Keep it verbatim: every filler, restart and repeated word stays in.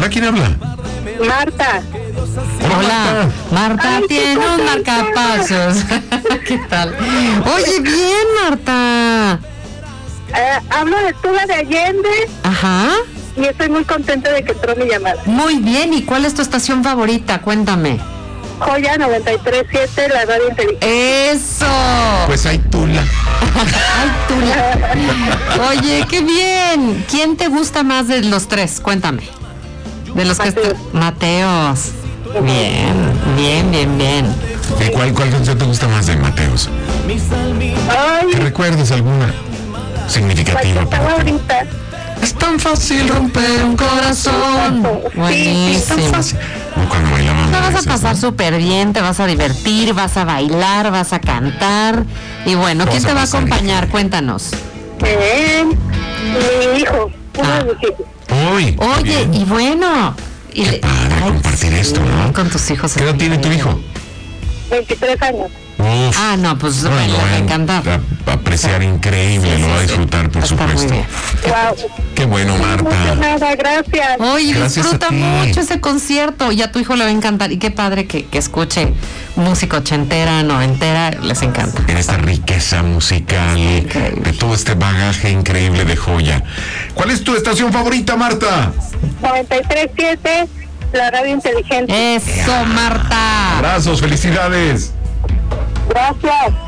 Hola, ¿quién habla? Marta. Hola, Hola, Marta Ay, tiene qué un contenta. marcapasos. ¿Qué tal? Oye, bien, Marta. Eh, hablo de Tula de Allende Ajá. y estoy muy contenta de que entró mi llamada. Muy bien, ¿y cuál es tu estación favorita? Cuéntame. Joya noventa y tres punto siete, la radio inteligente. ¡Eso! Pues hay Tula. Ay, Tula. Oye, qué bien. ¿Quién te gusta más de los tres? Cuéntame. De los que Mateos. est- Mateos. Bien, bien, bien, bien. ¿Y cuál, cuál canción te gusta más de Mateos? Ay, ¿Que recuerdes alguna la que significativa estaba para ti? ahorita. Es tan fácil romper un Corazón. Buenísimo. Como cuando bailaban. Te vas a esas, pasar ¿no? súper bien, te vas a divertir, vas a bailar, vas a cantar. Y bueno, Vamos ¿quién a te va a pasar acompañar? bien. Cuéntanos. Bien. Mi hijo, uno Ah. de mis hijos. Uy, Oye, bien. y bueno. Y Qué le- padre compartir esto, ¿no? Con tus hijos. ¿Qué edad tiene tu hijo? veintitrés años. Uf. Ah, no, pues No, le lo va va a encantar. a apreciar increíble, Sí, lo sí, va a sí. disfrutar, por Va a estar muy supuesto. bien. Wow. Qué bueno, Marta. Emocionada, gracias. Oye, Gracias disfruta a ti. mucho ese concierto y a tu hijo le va a encantar. Y qué padre que, que escuche música ochentera, noventera, les encanta. En esta riqueza musical, Increíble. de todo este bagaje increíble de Joya. ¿Cuál es tu estación favorita, Marta? noventa y tres punto siete, la radio inteligente. Eso, Marta. Abrazos, felicidades. Gracias.